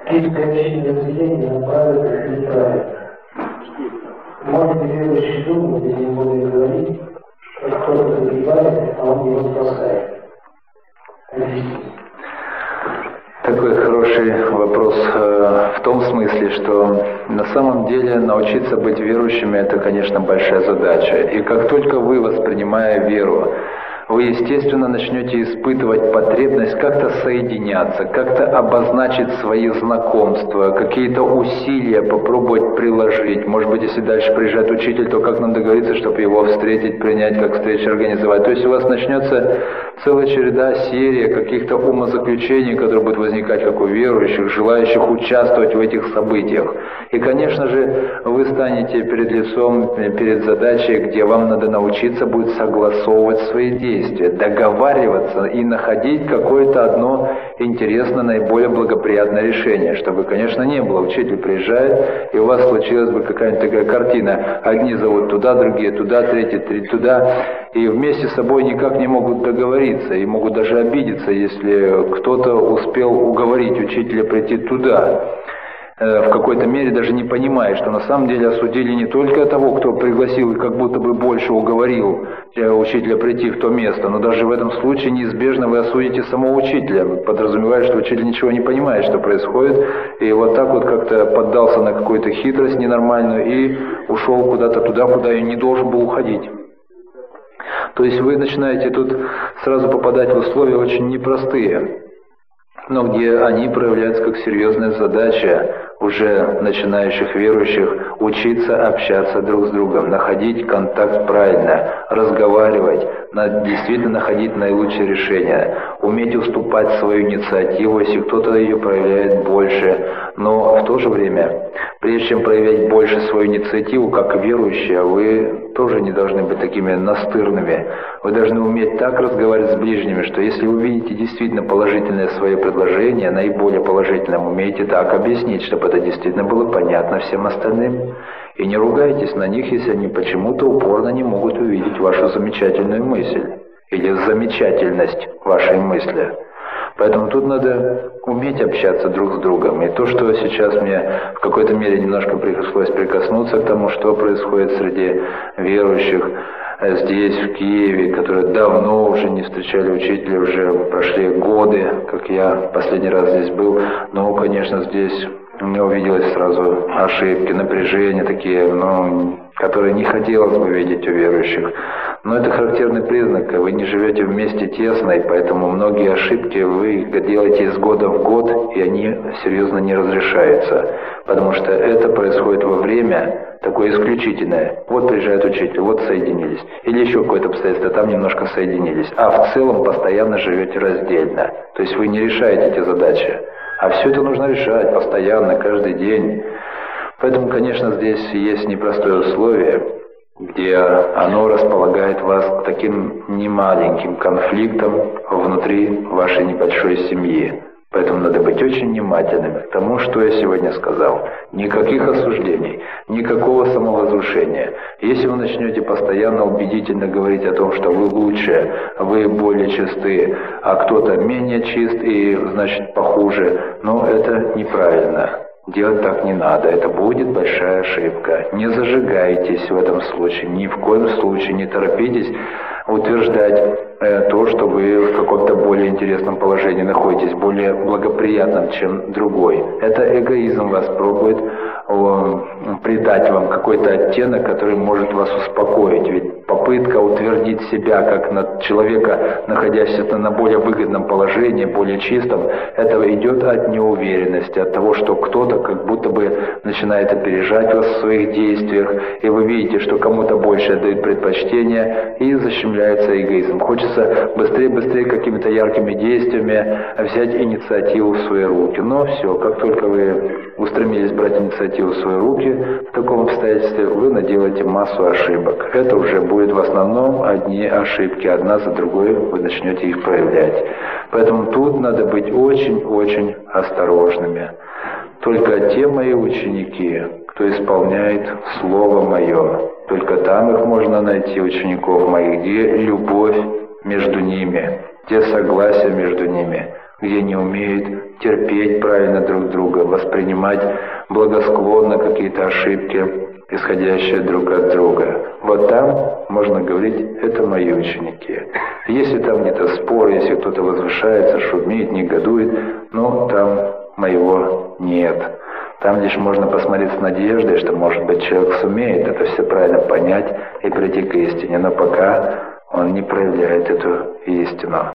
Какие-то определения правильно или неправильно. Может быть, верующий думает, или не будет говорить, что кто-то погибает, а он его спасает. Такой хороший вопрос в том смысле, что на самом деле научиться быть верующими – это, конечно, большая задача. И как только вы, воспринимая веру, вы, естественно, начнете испытывать потребность как-то соединяться, как-то обозначить свои знакомства, какие-то усилия попробовать приложить. Может быть, если дальше приезжает учитель, то как нам договориться, чтобы его встретить, принять, как встречу организовать. То есть у вас начнется целая череда, серия каких-то умозаключений, которые будут возникать как у верующих, желающих участвовать в этих событиях. И, конечно же, вы станете перед лицом, перед задачей, где вам надо научиться будет согласовывать свои действия, договариваться и находить какое-то одно интересное, наиболее благоприятное решение, чтобы, конечно, не было. Учитель приезжает, и у вас случилась бы какая-нибудь такая картина. Одни зовут туда, другие туда, третьи туда, и вместе с собой никак не могут договориться, и могут даже обидеться, если кто-то успел уговорить учителя прийти туда. В какой-то мере даже не понимая, что на самом деле осудили не только того, кто пригласил и как будто бы больше уговорил учителя прийти в то место, но даже в этом случае неизбежно вы осудите самого учителя, подразумевая, что учитель ничего не понимает, что происходит, и вот так вот как-то поддался на какую-то хитрость ненормальную и ушел куда-то туда, куда и не должен был уходить. То есть вы начинаете тут сразу попадать в условия очень непростые, но где они проявляются как серьезная задача уже начинающих верующих учиться общаться друг с другом, находить контакт правильно, разговаривать, действительно находить наилучшее решение, уметь уступать свою инициативу, если кто-то ее проявляет больше. Но в то же время, прежде чем проявлять больше свою инициативу, как верующие, вы тоже не должны быть такими настырными. Вы должны уметь так разговаривать с ближними, что если вы видите действительно положительное свое предложение, наиболее положительным, умеете так объяснить, чтобы это действительно было понятно всем остальным. И не ругайтесь на них, если они почему-то упорно не могут увидеть вашу замечательную мысль или замечательность вашей мысли. Поэтому тут надо уметь общаться друг с другом. И то, что сейчас мне в какой-то мере немножко пришлось прикоснуться к тому, что происходит среди верующих здесь, в Киеве, которые давно уже не встречали учителя, уже прошли годы, как я последний раз здесь был. Но, конечно, здесь мне увиделось сразу ошибки, напряжения такие, которые не хотелось бы видеть у верующих. Но это характерный признак, вы не живете вместе тесно, и поэтому многие ошибки вы делаете из года в год, и они серьезно не разрешаются. Потому что это происходит во время такое исключительное. Вот приезжает учитель, вот соединились. Или еще какое-то обстоятельство, там немножко соединились. А в целом постоянно живете раздельно. То есть вы не решаете эти задачи. А все это нужно решать постоянно, каждый день. Поэтому, конечно, здесь есть непростое условие, где оно располагает вас к таким немаленьким конфликтам внутри вашей небольшой семьи. Поэтому надо быть очень внимательными к тому, что я сегодня сказал. Никаких осуждений, никакого самовозвышения. Если вы начнете постоянно убедительно говорить о том, что вы лучше, вы более чисты, а кто-то менее чист и, значит, похуже, это неправильно. Делать так не надо, это будет большая ошибка. Не зажигайтесь в этом случае, ни в коем случае не торопитесь утверждать то, что вы в каком-то более интересном положении находитесь, более благоприятном, чем другой. Это эгоизм вас пробует придать вам какой-то оттенок, который может вас успокоить. Ведь попытка утвердить себя как человека, находящегося на более выгодном положении, более чистом, это идет от неуверенности, от того, что кто-то как будто бы начинает опережать вас в своих действиях, и вы видите, что кому-то больше дают предпочтение, и защемляется эгоизм. Хочется быстрее какими-то яркими действиями взять инициативу в свои руки. Но все, как только вы устремились брать инициативу в свои руки, в таком обстоятельстве вы наделаете массу ошибок. Это уже будет в основном одни ошибки, одна за другой вы начнете их проявлять. Поэтому тут надо быть очень-очень осторожными. Только те мои ученики, кто исполняет Слово Мое, только там их можно найти, учеников моих, где любовь между ними, где согласие между ними, где не умеют терпеть правильно друг друга, воспринимать благосклонно какие-то ошибки, исходящие друг от друга. Вот там можно говорить, это мои ученики. Если там где-то спор, если кто-то возвышается, шумит, негодует, ну там моего нет. Там лишь можно посмотреть с надеждой, что, может быть, человек сумеет это все правильно понять и прийти к истине, но пока он не проявляет эту истину.